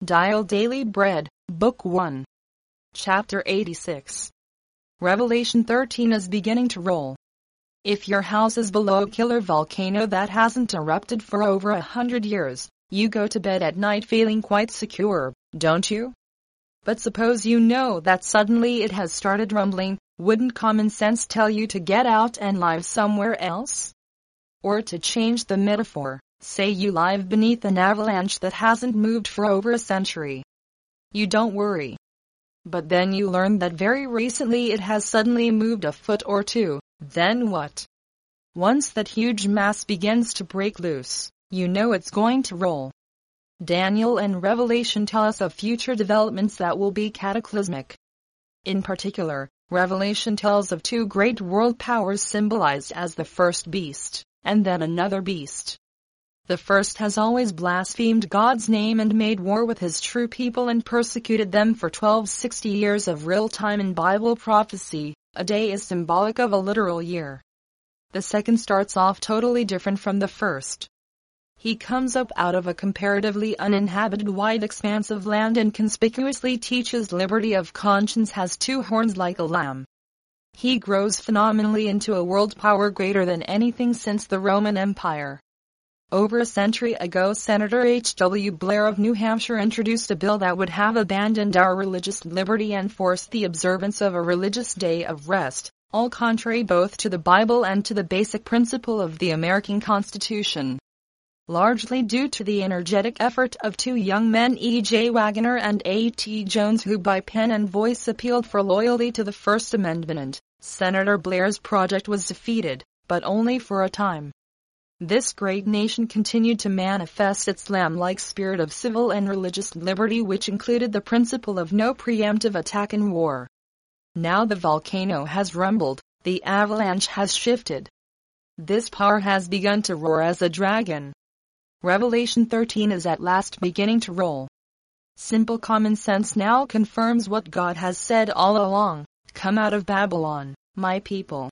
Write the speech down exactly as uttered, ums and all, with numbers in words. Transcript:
Dial Daily Bread, Book one. Chapter eighty-six. Revelation thirteen is beginning to roll. If your house is below a killer volcano that hasn't erupted for over a hundred years, you go to bed at night feeling quite secure, don't you? But suppose you know that suddenly it has started rumbling, wouldn't common sense tell you to get out and live somewhere else? Or to change the metaphor, say you live beneath an avalanche that hasn't moved for over a century. You don't worry. But then you learn that very recently it has suddenly moved a foot or two, then what? Once that huge mass begins to break loose, you know it's going to roll. Daniel and Revelation tell us of future developments that will be cataclysmic. In particular, Revelation tells of two great world powers symbolized as the first beast, and then another beast. The first has always blasphemed God's name and made war with his true people and persecuted them for twelve sixty years of real time in Bible prophecy. A day is symbolic of a literal year. The second starts off totally different from the first. He comes up out of a comparatively uninhabited wide expanse of land and conspicuously teaches liberty of conscience, has two horns like a lamb. He grows phenomenally into a world power greater than anything since the Roman Empire. Over a century ago, Senator H W Blair of New Hampshire introduced a bill that would have abandoned our religious liberty and forced the observance of a religious day of rest, all contrary both to the Bible and to the basic principle of the American Constitution. Largely due to the energetic effort of two young men, E J Waggoner and A T Jones, who by pen and voice appealed for loyalty to the First Amendment, Senator Blair's project was defeated, but only for a time. This great nation continued to manifest its lamb-like spirit of civil and religious liberty, which included the principle of no preemptive attack in war. Now the volcano has rumbled, the avalanche has shifted. This power has begun to roar as a dragon. Revelation thirteen is at last beginning to roll. Simple common sense now confirms what God has said all along: come out of Babylon, my people.